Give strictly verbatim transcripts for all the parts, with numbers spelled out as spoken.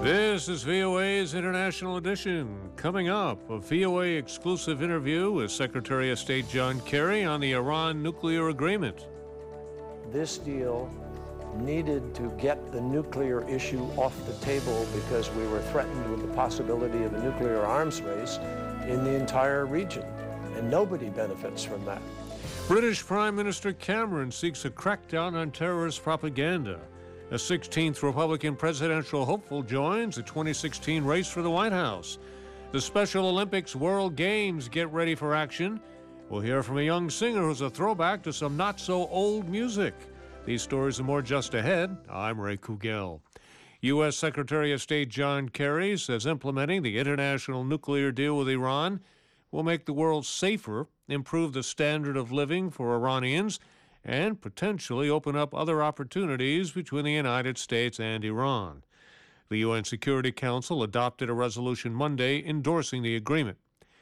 This is V O A's International Edition. Coming up, a V O A exclusive interview with Secretary of State John Kerry on the Iran nuclear agreement. This deal needed to get the nuclear issue off the table because we were threatened with the possibility of a nuclear arms race in the entire region, and nobody benefits from that. British Prime Minister Cameron seeks a crackdown on terrorist propaganda. A sixteenth Republican presidential hopeful joins the twenty sixteen race for the White House. The Special Olympics World Games get ready for action. We'll hear from a young singer who's a throwback to some not-so-old music. These stories and more just ahead. I'm Ray Kugel. U S Secretary of State John Kerry says implementing the international nuclear deal with Iran will make the world safer, improve the standard of living for Iranians, and potentially open up other opportunities between the United States and Iran. The U N Security Council adopted a resolution Monday endorsing the agreement.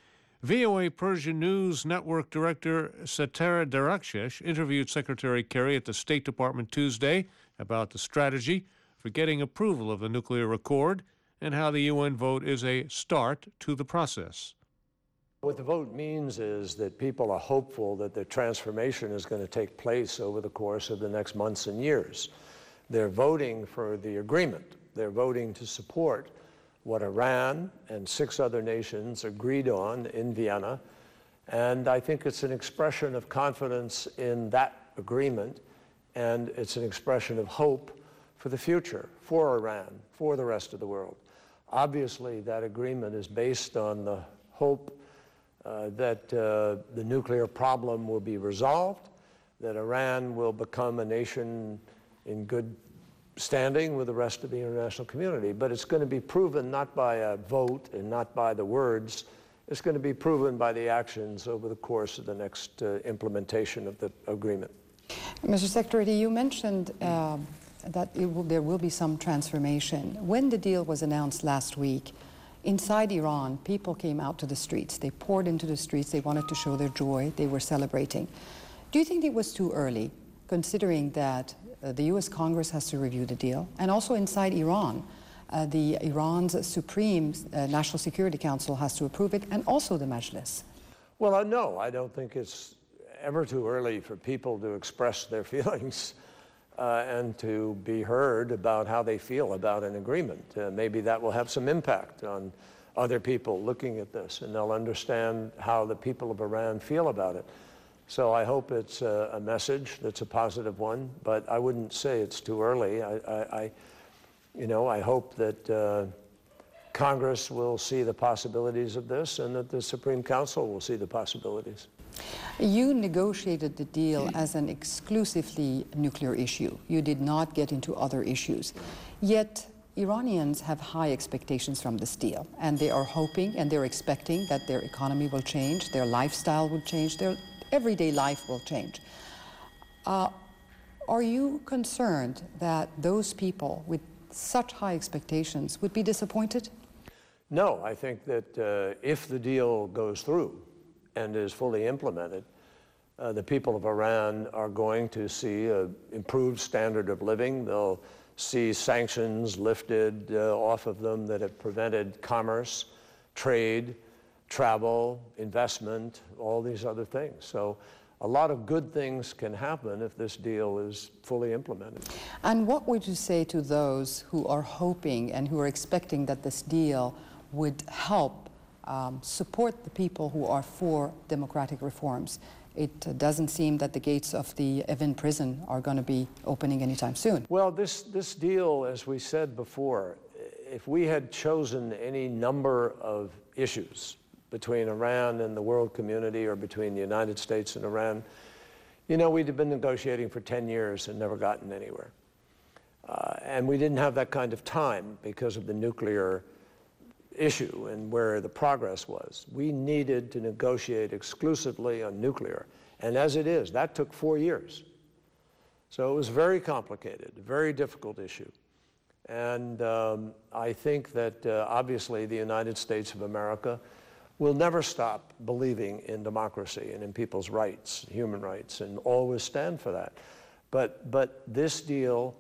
V O A Persian News Network Director Satara Darakshesh interviewed Secretary Kerry at the State Department Tuesday about the strategy for getting approval of the nuclear accord and how the U N vote is a start to the process. What the vote means is that people are hopeful that the transformation is going to take place over the course of the next months and years. They're voting for the agreement. They're voting to support what Iran and six other nations agreed on in Vienna. And I think it's an expression of confidence in that agreement, and it's an expression of hope for the future, for Iran, for the rest of the world. Obviously, that agreement is based on the hope Uh, that uh, the nuclear problem will be resolved, that Iran will become a nation in good standing with the rest of the international community. But it's going to be proven not by a vote and not by the words. It's going to be proven by the actions over the course of the next uh, implementation of the agreement. Mister Secretary, you mentioned uh, that it will, there will be some transformation. When the deal was announced last week, inside Iran, people came out to the streets. They poured into the streets. They wanted to show their joy. They were celebrating. Do you think it was too early, considering that uh, the U S Congress has to review the deal? And also inside Iran, uh, the Iran's Supreme uh, National Security Council has to approve it, and also the Majlis. Well, uh, no, I don't think it's ever too early for people to express their feelings uh, and to be heard about how they feel about an agreement. Uh, maybe that will have some impact on other people looking at this, and they'll understand how the people of Iran feel about it. So I hope it's a, a message that's a positive one, but I wouldn't say it's too early. I, I, I you know, I hope that uh, Congress will see the possibilities of this, and that the Supreme Council will see the possibilities. You negotiated the deal as an exclusively nuclear issue. You did not get into other issues. Yet Iranians have high expectations from this deal, and they are hoping and they're expecting that their economy will change, their lifestyle will change, their everyday life will change. Uh, are you concerned that those people with such high expectations would be disappointed? No, I think that uh, if the deal goes through and is fully implemented, uh, the people of Iran are going to see an improved standard of living. They'll see sanctions lifted uh, off of them that have prevented commerce, trade, travel, investment, all these other things. So a lot of good things can happen if this deal is fully implemented. And what would you say to those who are hoping and who are expecting that this deal would help um, support the people who are for democratic reforms? It uh, doesn't seem that the gates of the Evin prison are going to be opening anytime soon. Well, this, this deal, as we said before, if we had chosen any number of issues between Iran and the world community, or between the United States and Iran, you know, we'd have been negotiating for ten years and never gotten anywhere. Uh, and we didn't have that kind of time because of the nuclear issue and where the progress was. We needed to negotiate exclusively on nuclear. And as it is, that took four years. So it was very complicated, a very difficult issue. And um, I think that uh, obviously the United States of America will never stop believing in democracy and in people's rights, human rights, and always stand for that. But, but this deal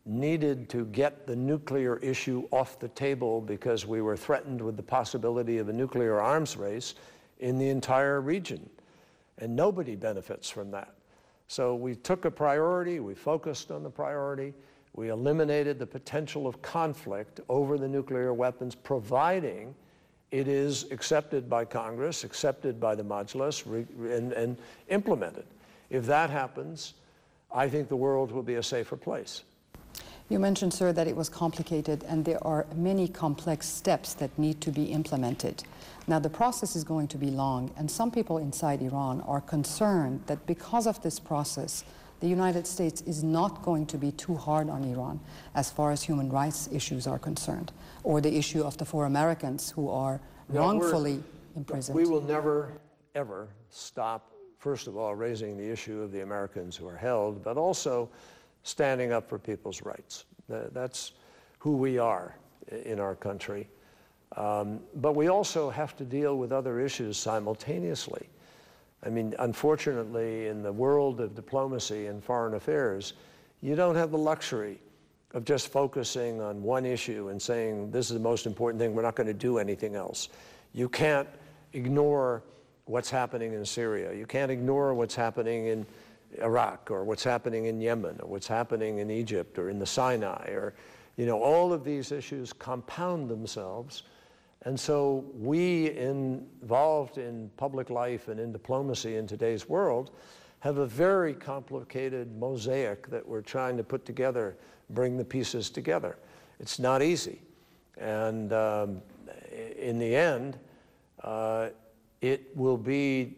needed to get the nuclear issue off the table because we were threatened with the possibility of a nuclear arms race in the entire region. And nobody benefits from that. So we took a priority, we focused on the priority, we eliminated the potential of conflict over the nuclear weapons, providing it is accepted by Congress, accepted by the Majlis, and, and implemented. If that happens, I think the world will be a safer place. You mentioned, sir, that it was complicated and there are many complex steps that need to be implemented. Now, the process is going to be long, and some people inside Iran are concerned that because of this process, the United States is not going to be too hard on Iran as far as human rights issues are concerned, or the issue of the four Americans who are No, wrongfully imprisoned. We will never, ever stop, first of all, raising the issue of the Americans who are held, but also standing up for people's rights. That's who we are in our country. Um, but we also have to deal with other issues simultaneously. I mean, unfortunately, in the world of diplomacy and foreign affairs, you don't have the luxury of just focusing on one issue and saying, this is the most important thing, we're not going to do anything else. You can't ignore what's happening in Syria. You can't ignore what's happening in Iraq, or what's happening in Yemen, or what's happening in Egypt, or in the Sinai, or, you know, all of these issues compound themselves. And so we involved in public life and in diplomacy in today's world have a very complicated mosaic that we're trying to put together, bring the pieces together. It's not easy. And um, in the end, uh, it will be,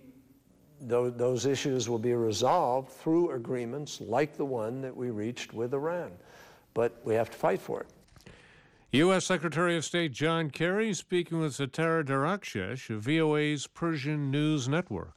th those issues will be resolved through agreements like the one that we reached with Iran. But we have to fight for it. U S Secretary of State John Kerry speaking with Satara Darakshesh of V O A's Persian News Network.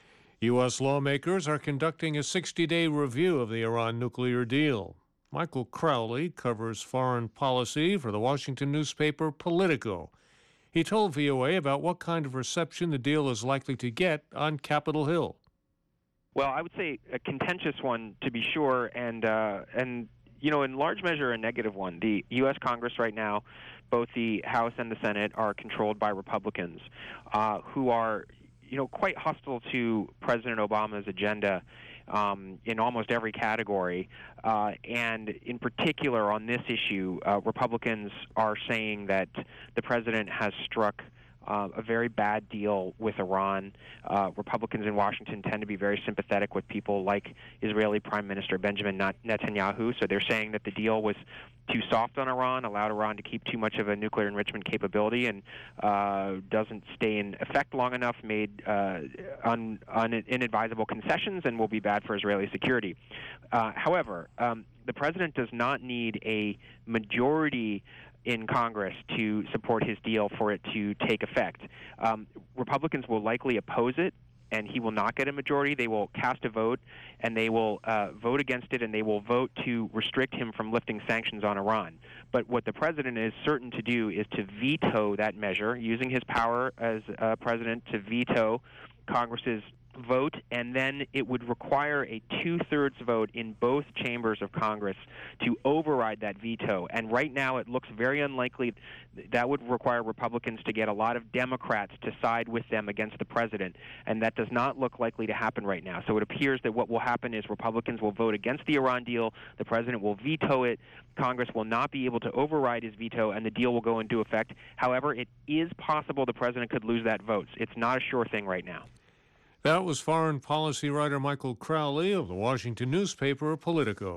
U S lawmakers are conducting a sixty-day review of the Iran nuclear deal. Michael Crowley covers foreign policy for the Washington newspaper Politico. He told V O A about what kind of reception the deal is likely to get on Capitol Hill. Well, I would say a contentious one, to be sure, and uh, and you know, in large measure, a negative one. The U S Congress right now, both the House and the Senate, are controlled by Republicans, uh, who are, you know, quite hostile to President Obama's agenda um, in almost every category. Uh, and in particular, on this issue, uh, Republicans are saying that the president has struck Uh, a very bad deal with Iran. Uh, Republicans in Washington tend to be very sympathetic with people like Israeli Prime Minister Benjamin Netanyahu, so they're saying that the deal was too soft on Iran, allowed Iran to keep too much of a nuclear enrichment capability, and uh, doesn't stay in effect long enough, made uh, un, un, inadvisable concessions, and will be bad for Israeli security. Uh, however, um, the president does not need a majority in Congress to support his deal for it to take effect. Um, Republicans will likely oppose it, and he will not get a majority. They will cast a vote, and they will uh, vote against it, and they will vote to restrict him from lifting sanctions on Iran. But what the president is certain to do is to veto that measure, using his power as uh, president to veto Congress's vote, and then it would require a two-thirds vote in both chambers of Congress to override that veto. And right now it looks very unlikely that would require Republicans to get a lot of Democrats to side with them against the president, and that does not look likely to happen right now. So it appears that what will happen is Republicans will vote against the Iran deal, the president will veto it, Congress will not be able to override his veto, and the deal will go into effect. However, it is possible the president could lose that vote. It's not a sure thing right now. That was foreign policy writer Michael Crowley of the Washington newspaper Politico.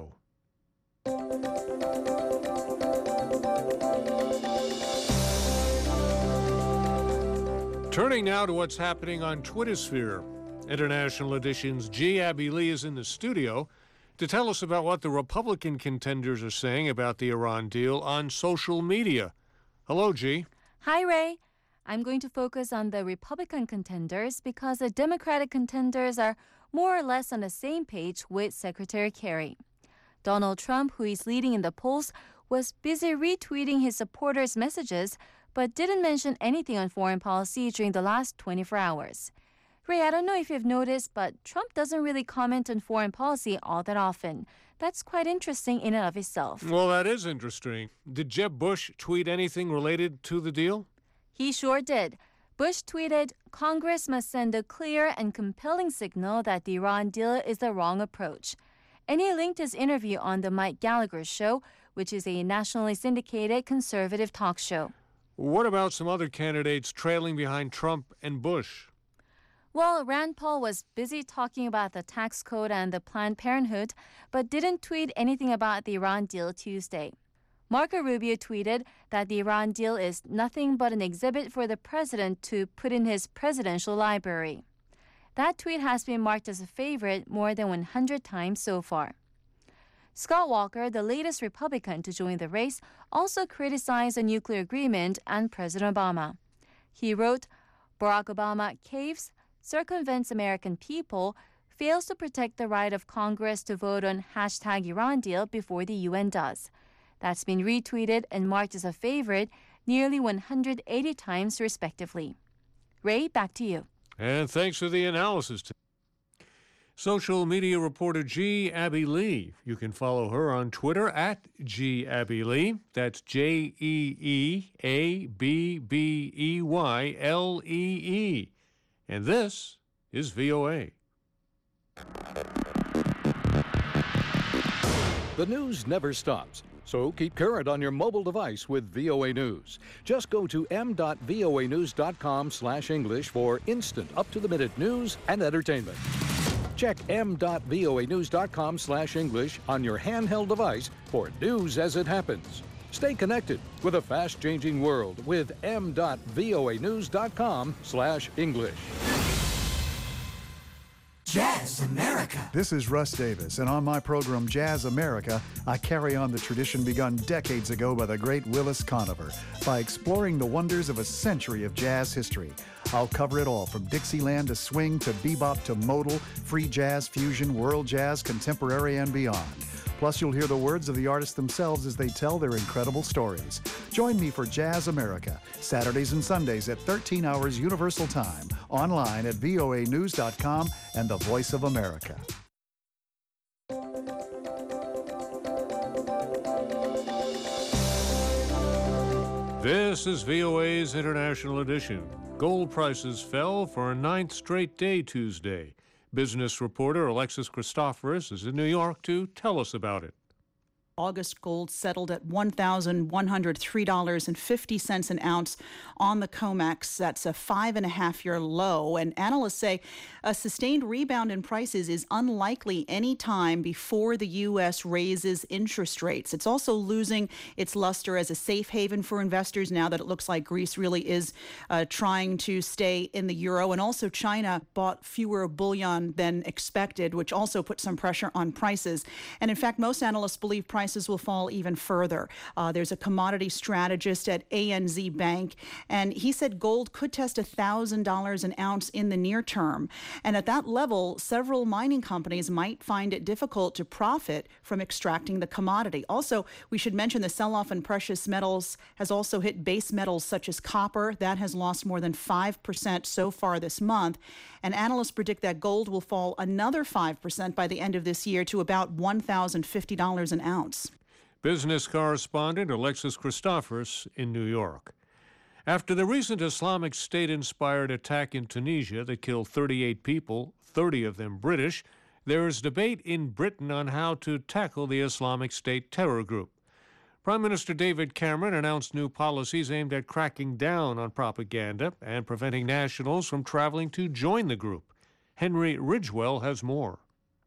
Turning now to what's happening on Twittersphere. International Edition's G. Abby Lee is in the studio to tell us about what the Republican contenders are saying about the Iran deal on social media. Hello, G. Hi, Ray. I'm going to focus on the Republican contenders because the Democratic contenders are more or less on the same page with Secretary Kerry. Donald Trump, who is leading in the polls, was busy retweeting his supporters' messages but didn't mention anything on foreign policy during the last twenty-four hours. Ray, I don't know if you've noticed, but Trump doesn't really comment on foreign policy all that often. That's quite interesting in and of itself. Well, that is interesting. Did Jeb Bush tweet anything related to the deal? He sure did. Bush tweeted, "Congress must send a clear and compelling signal that the Iran deal is the wrong approach." And he linked his interview on The Mike Gallagher Show, which is a nationally syndicated conservative talk show. What about some other candidates trailing behind Trump and Bush? Well, Rand Paul was busy talking about the tax code and the Planned Parenthood, but didn't tweet anything about the Iran deal Tuesday. Marco Rubio tweeted that the Iran deal is nothing but an exhibit for the president to put in his presidential library. That tweet has been marked as a favorite more than one hundred times so far. Scott Walker, the latest Republican to join the race, also criticized the nuclear agreement and President Obama. He wrote, "Barack Obama caves, circumvents American people, fails to protect the right of Congress to vote on hashtag Iran deal before the U N does." That's been retweeted and marked as a favorite nearly one hundred eighty times respectively. Ray, back to you. And thanks for the analysis. Social media reporter G. Abby Lee. You can follow her on Twitter at G. Abby Lee. That's J E E A B B E Y L E E. And this is V O A. The news never stops, so keep current on your mobile device with V O A News. Just go to m dot voa news dot com slash English for instant, up-to-the-minute news and entertainment. Check m dot voa news dot com slash English on your handheld device for news as it happens. Stay connected with a fast-changing world with m dot voa news dot com slash English. Jazz America. This is Russ Davis, and on my program Jazz America, I carry on the tradition begun decades ago by the great Willis Conover by exploring the wonders of a century of jazz history. I'll cover it all, from Dixieland to swing to bebop to modal, free jazz, fusion, world jazz, contemporary, and beyond. Plus, you'll hear the words of the artists themselves as they tell their incredible stories. Join me for Jazz America, Saturdays and Sundays at thirteen hours Universal Time, online at voa news dot com and the Voice of America. This is V O A's International Edition. Gold prices fell for a ninth straight day Tuesday. Business reporter Alexis Christoforous is in New York to tell us about it. August gold settled at one thousand one hundred three dollars and fifty cents an ounce on the COMEX. That's a five and a half year low. And analysts say a sustained rebound in prices is unlikely any time before the U S raises interest rates. It's also losing its luster as a safe haven for investors now that it looks like Greece really is uh, trying to stay in the euro. And also China bought fewer bullion than expected, which also put some pressure on prices. And in fact, most analysts believe prices will fall even further. Uh, there's a commodity strategist at A N Z Bank, and he said gold could test one thousand dollars an ounce in the near term. And at that level, several mining companies might find it difficult to profit from extracting the commodity. Also, we should mention the sell-off in precious metals has also hit base metals such as copper. That has lost more than five percent so far this month. And analysts predict that gold will fall another five percent by the end of this year to about one thousand fifty dollars an ounce. Business correspondent Alexis Christoforous in New York. After the recent Islamic State-inspired attack in Tunisia that killed thirty-eight people, thirty of them British, there is debate in Britain on how to tackle the Islamic State terror group. Prime Minister David Cameron announced new policies aimed at cracking down on propaganda and preventing nationals from traveling to join the group. Henry Ridgewell has more.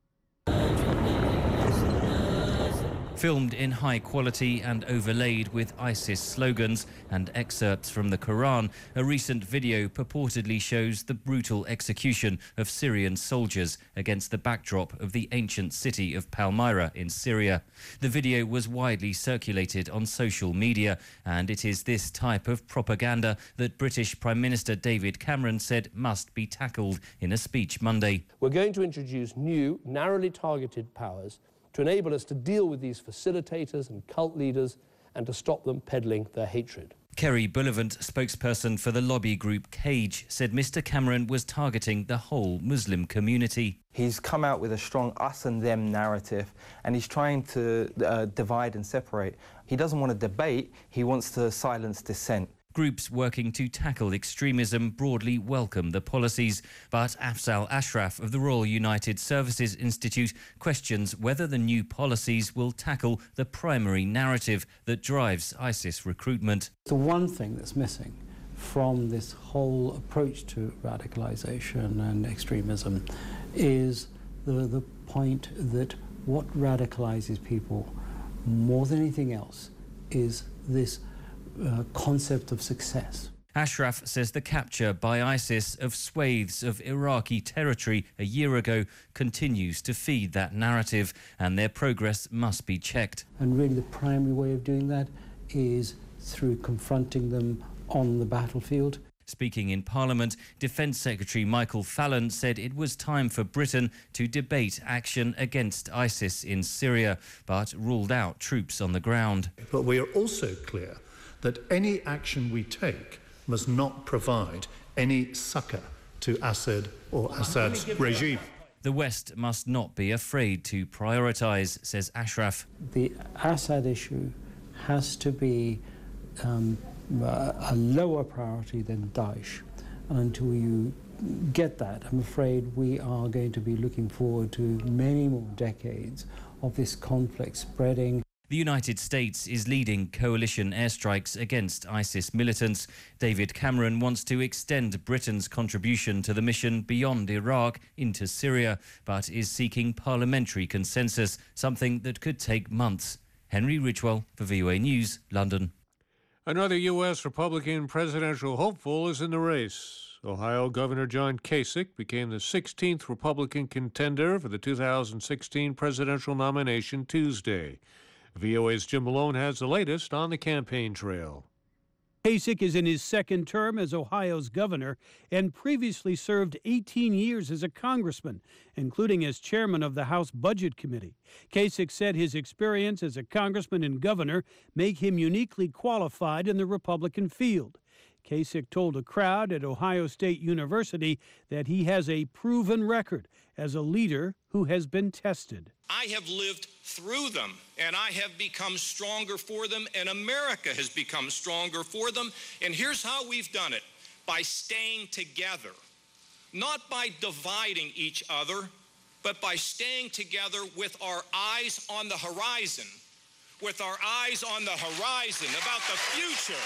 Filmed in high quality and overlaid with ISIS slogans and excerpts from the Quran, a recent video purportedly shows the brutal execution of Syrian soldiers against the backdrop of the ancient city of Palmyra in Syria. The video was widely circulated on social media, and it is this type of propaganda that British Prime Minister David Cameron said must be tackled in a speech Monday. We're going to introduce new, narrowly targeted powers to enable us to deal with these facilitators and cult leaders and to stop them peddling their hatred. Kerry Bullivant, spokesperson for the lobby group CAGE, said Mr Cameron was targeting the whole Muslim community. He's come out with a strong us and them narrative, and he's trying to uh, divide and separate. He doesn't want to debate, he wants to silence dissent. Groups working to tackle extremism broadly welcome the policies, but Afzal Ashraf of the Royal United Services Institute questions whether the new policies will tackle the primary narrative that drives ISIS recruitment. The one thing that's missing from this whole approach to radicalization and extremism is the, the point that what radicalizes people more than anything else is this Uh, concept of success. Ashraf says the capture by ISIS of swathes of Iraqi territory a year ago continues to feed that narrative, and their progress must be checked. And really the primary way of doing that is through confronting them on the battlefield. Speaking in Parliament, Defence Secretary Michael Fallon said it was time for Britain to debate action against ISIS in Syria, but ruled out troops on the ground. But we are also clear that any action we take must not provide any succour to Assad or Assad's regime. The West must not be afraid to prioritise, says Ashraf. The Assad issue has to be um, a lower priority than Daesh. And until you get that, I'm afraid we are going to be looking forward to many more decades of this conflict spreading. The United States is leading coalition airstrikes against ISIS militants. David Cameron wants to extend Britain's contribution to the mission beyond Iraq into Syria, but is seeking parliamentary consensus, something that could take months. Henry Ridgwell for V O A News, London. Another U S Republican presidential hopeful is in the race. Ohio Governor John Kasich became the sixteenth Republican contender for the two thousand sixteen presidential nomination Tuesday. V O A's Jim Malone has the latest on the campaign trail. Kasich is in his second term as Ohio's governor and previously served eighteen years as a congressman, including as chairman of the House Budget Committee. Kasich said his experience as a congressman and governor make him uniquely qualified in the Republican field. Kasich told a crowd at Ohio State University that he has a proven record as a leader who has been tested. I have lived through them, and I have become stronger for them, and America has become stronger for them. And here's how we've done it: by staying together, not by dividing each other, but by staying together with our eyes on the horizon, with our eyes on the horizon about the future.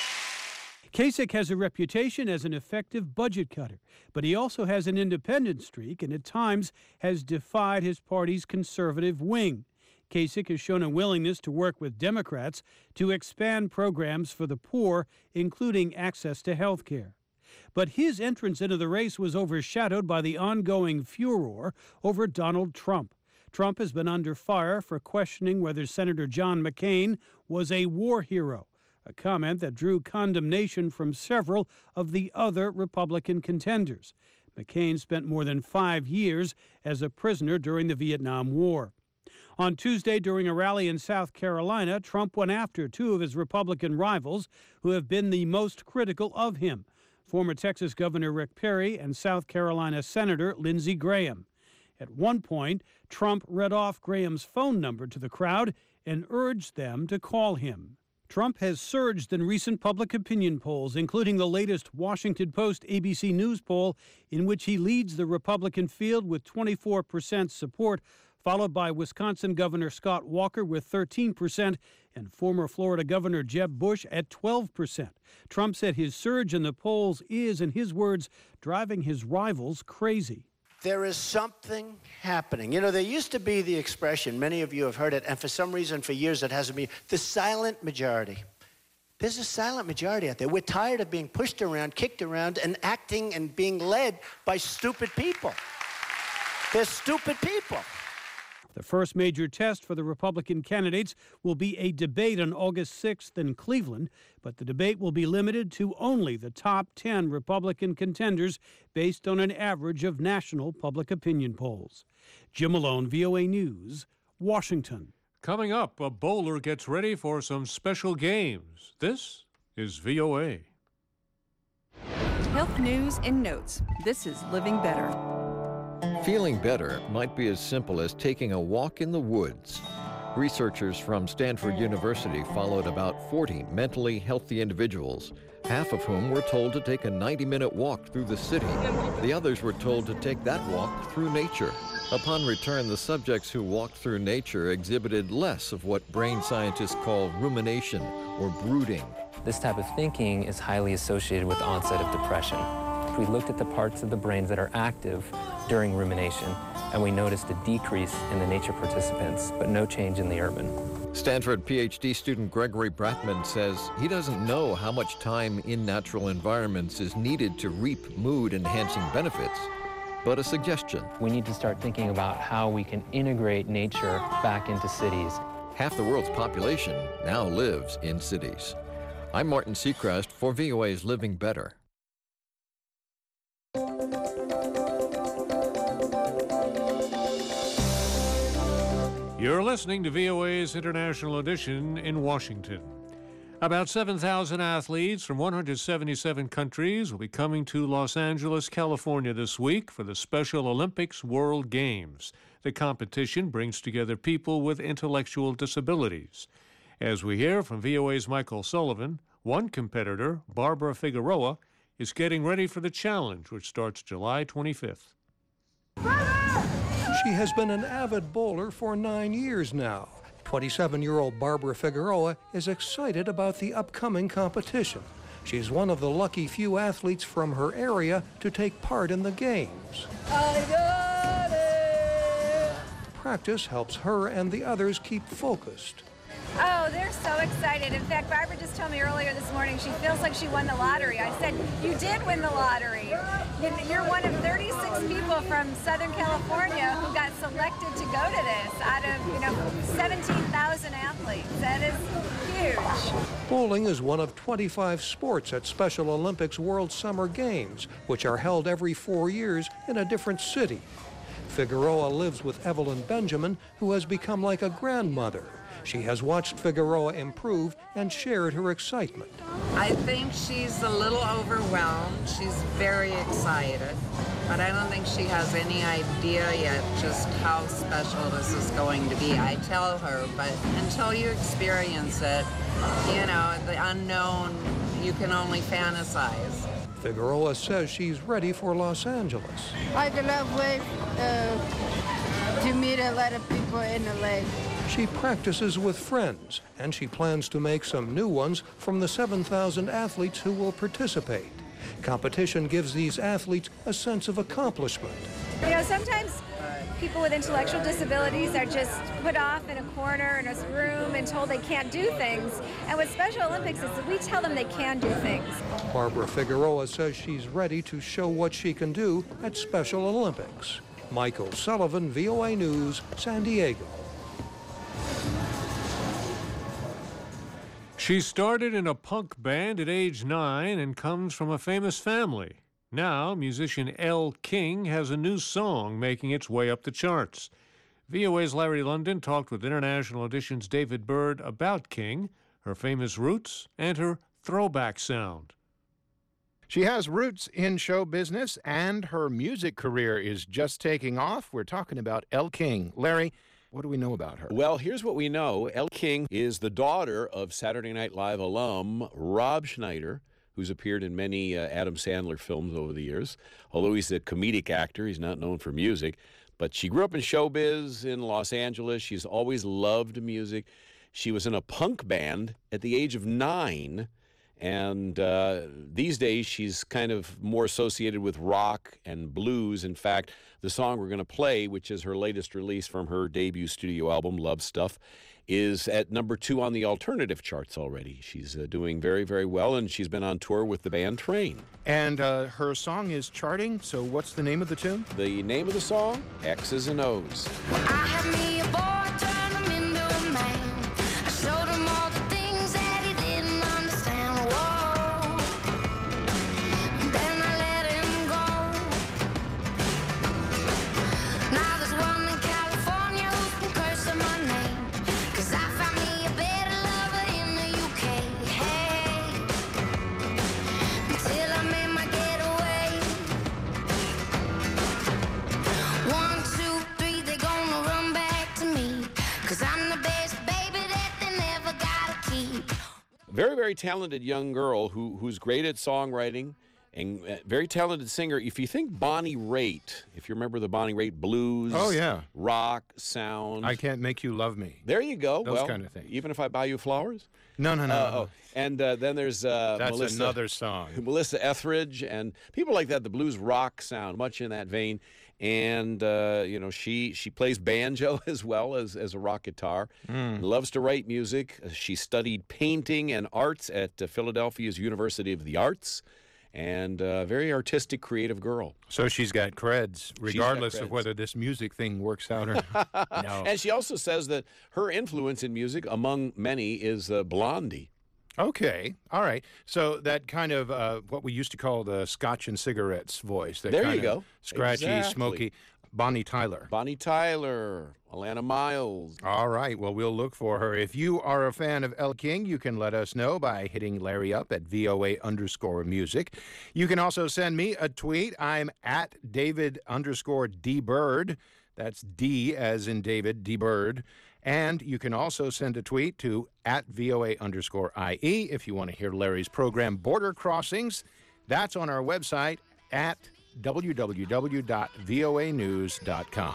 Kasich has a reputation as an effective budget cutter, but he also has an independent streak and at times has defied his party's conservative wing. Kasich has shown a willingness to work with Democrats to expand programs for the poor, including access to health care. But his entrance into the race was overshadowed by the ongoing furor over Donald Trump. Trump has been under fire for questioning whether Senator John McCain was a war hero, a comment that drew condemnation from several of the other Republican contenders. McCain spent more than five years as a prisoner during the Vietnam War. On Tuesday, during a rally in South Carolina, Trump went after two of his Republican rivals who have been the most critical of him, former Texas Governor Rick Perry and South Carolina Senator Lindsey Graham. At one point, Trump read off Graham's phone number to the crowd and urged them to call him. Trump has surged in recent public opinion polls, including the latest Washington Post A B C News poll, in which he leads the Republican field with twenty-four percent support, followed by Wisconsin Governor Scott Walker with thirteen percent and former Florida Governor Jeb Bush at twelve percent. Trump said his surge in the polls is, in his words, driving his rivals crazy. There is something happening. You know, there used to be the expression, many of you have heard it, and for some reason for years it hasn't been, the silent majority. There's a silent majority out there. We're tired of being pushed around, kicked around, and acting and being led by stupid people. They're stupid people. The first major test for the Republican candidates will be a debate on August sixth in Cleveland, but the debate will be limited to only the top ten Republican contenders based on an average of national public opinion polls. Jim Malone, V O A News, Washington. Coming up, a bowler gets ready for some special games. This is V O A. Health news in notes. This is Living Better. Feeling better might be as simple as taking a walk in the woods. Researchers from Stanford University followed about forty mentally healthy individuals, half of whom were told to take a ninety minute walk through the city. The others were told to take that walk through nature. Upon return, the subjects who walked through nature exhibited less of what brain scientists call rumination or brooding. This type of thinking is highly associated with onset of depression. We looked at the parts of the brains that are active during rumination, and we noticed a decrease in the nature participants, but no change in the urban. Stanford PhD student Gregory Bratman says he doesn't know how much time in natural environments is needed to reap mood-enhancing benefits, but a suggestion. We need to start thinking about how we can integrate nature back into cities. Half the world's population now lives in cities. I'm Martin Seacrest for V O A's Living Better. You're listening to V O A's International Edition in Washington. About seven thousand athletes from one hundred seventy-seven countries will be coming to Los Angeles, California this week for the Special Olympics World Games. The competition brings together people with intellectual disabilities. As we hear from V O A's Michael Sullivan, one competitor, Barbara Figueroa, is getting ready for the challenge, which starts July twenty-fifth. She has been an avid bowler for nine years now. twenty-seven-year-old Barbara Figueroa is excited about the upcoming competition. She's one of the lucky few athletes from her area to take part in the games. I got it! Practice helps her and the others keep focused. Oh, they're so excited. In fact, Barbara just told me earlier this morning she feels like she won the lottery. I said, you did win the lottery. You're one of thirty-six people from Southern California who got selected to go to this out of, you know, seventeen thousand athletes. That is huge. Bowling is one of twenty-five sports at Special Olympics World Summer Games, which are held every four years in a different city. Figueroa lives with Evelyn Benjamin, who has become like a grandmother. She has watched Figueroa improve and shared her excitement. I think she's a little overwhelmed. She's very excited, but I don't think she has any idea yet just how special this is going to be. I tell her, but until you experience it, you know, the unknown, you can only fantasize. Figueroa says she's ready for Los Angeles. I cannot wait uh, to meet a lot of people in L A. She practices with friends, and she plans to make some new ones from the seven thousand athletes who will participate. Competition gives these athletes a sense of accomplishment. You know, sometimes people with intellectual disabilities are just put off in a corner in a room and told they can't do things. And with Special Olympics is that we tell them they can do things. Barbara Figueroa says she's ready to show what she can do at Special Olympics. Michael Sullivan, V O A News, San Diego. She started in a punk band at age nine and comes from a famous family. Now, musician Elle King has a new song making its way up the charts. V O A's Larry London talked with International Edition's David Bird about King, her famous roots, and her throwback sound. She has roots in show business, and her music career is just taking off. We're talking about Elle King. Larry, what do we know about her? Well, here's what we know. Elle King is the daughter of Saturday Night Live alum Rob Schneider, who's appeared in many uh, Adam Sandler films over the years. Although he's a comedic actor, he's not known for music. But she grew up in showbiz in Los Angeles. She's always loved music. She was in a punk band at the age of nine. And uh, these days, she's kind of more associated with rock and blues. In fact, the song we're going to play, which is her latest release from her debut studio album, Love Stuff, is at number two on the alternative charts already. She's uh, doing very, very well, and she's been on tour with the band Train. And uh, her song is charting, so what's the name of the tune? The name of the song, X's and O's. I had me a boy, turned him into a man. I showed him all the things that he didn't understand. Whoa. Then I let him go. Now there's one in California who can curse on my name. 'Cause I found me a better lover in the U K. Hey. promise, baby, that they never gotta keep. Very, very talented young girl who who's great at songwriting and uh, very talented singer. If you think Bonnie Raitt, if you remember the Bonnie Raitt blues, Oh, yeah. rock, sound. I Can't Make You Love Me. There you go. Those well, kind of things. Even if I buy you flowers? No, no, no. Uh, oh. And uh, then there's uh, That's Melissa, another song. Melissa Etheridge and people like that, the blues rock sound, much in that vein. And, uh, you know, she she plays banjo as well as, as a rock guitar, Mm. loves to write music. She studied painting and arts at uh, Philadelphia's University of the Arts, and a very artistic, creative girl. So she's got creds, regardless creds. of whether this music thing works out or no. And she also says that her influence in music, among many, is uh, Blondie. Okay, all right. So that kind of uh, what we used to call the Scotch and Cigarettes voice. That There kind you of go. Scratchy, Exactly. smoky. Bonnie Tyler. Bonnie Tyler, Alana Miles. All right, well, we'll look for her. If you are a fan of Elle King, you can let us know by hitting Larry up at V O A underscore music. You can also send me a tweet. I'm at David underscore D Bird. That's D as in David, D Bird. And you can also send a tweet to at V O A underscore I E if you want to hear Larry's program Border Crossings. That's on our website at w w w dot v o a news dot com.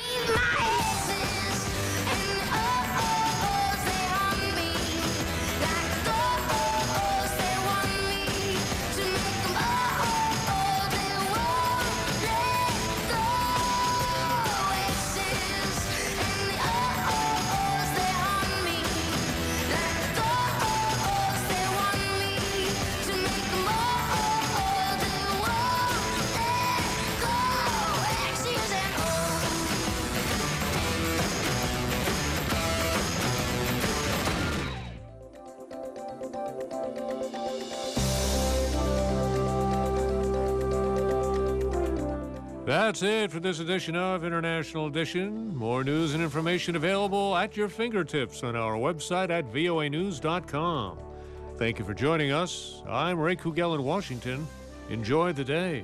That's it for this edition of International Edition. More news and information available at your fingertips on our website at v o a news dot com. Thank you for joining us. I'm Ray Kugel in Washington. Enjoy the day.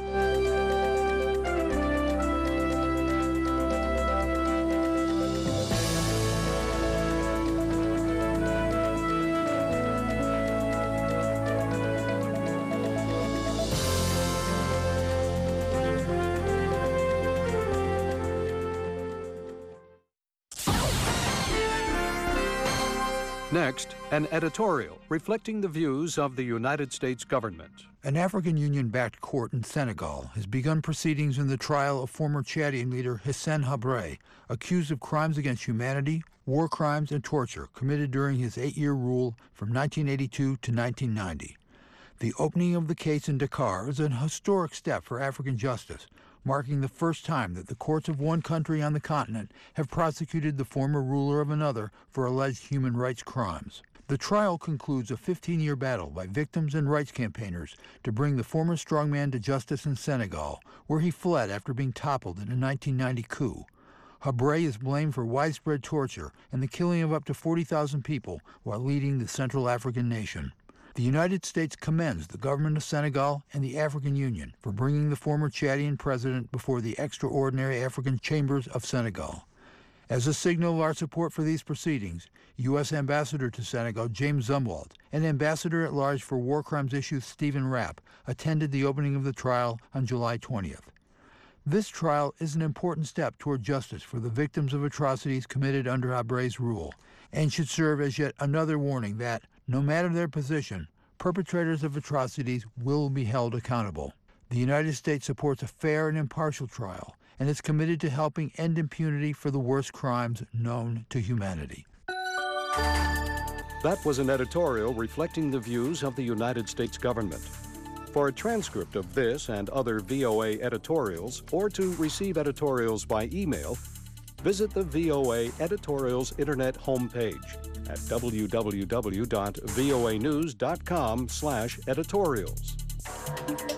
Next, an editorial reflecting the views of the United States government. An African Union-backed court in Senegal has begun proceedings in the trial of former Chadian leader Hissène Habré, accused of crimes against humanity, war crimes, and torture committed during his eight-year rule from nineteen eighty-two to nineteen ninety. The opening of the case in Dakar is an historic step for African justice, marking the first time that the courts of one country on the continent have prosecuted the former ruler of another for alleged human rights crimes. The trial concludes a fifteen-year battle by victims and rights campaigners to bring the former strongman to justice in Senegal, where he fled after being toppled in a nineteen ninety coup. Habré is blamed for widespread torture and the killing of up to forty thousand people while leading the Central African nation. The United States commends the government of Senegal and the African Union for bringing the former Chadian president before the extraordinary African Chambers of Senegal. As a signal of our support for these proceedings, U S Ambassador to Senegal James Zumwalt and Ambassador-at-Large for War Crimes Issues Stephen Rapp attended the opening of the trial on July twentieth. This trial is an important step toward justice for the victims of atrocities committed under Habré's rule, and should serve as yet another warning that, no matter their position, perpetrators of atrocities will be held accountable. The United States supports a fair and impartial trial and is committed to helping end impunity for the worst crimes known to humanity. That was an editorial reflecting the views of the United States government. For a transcript of this and other V O A editorials, or to receive editorials by email, visit the V O A Editorials Internet homepage at w w w dot v o a news dot com slash editorials.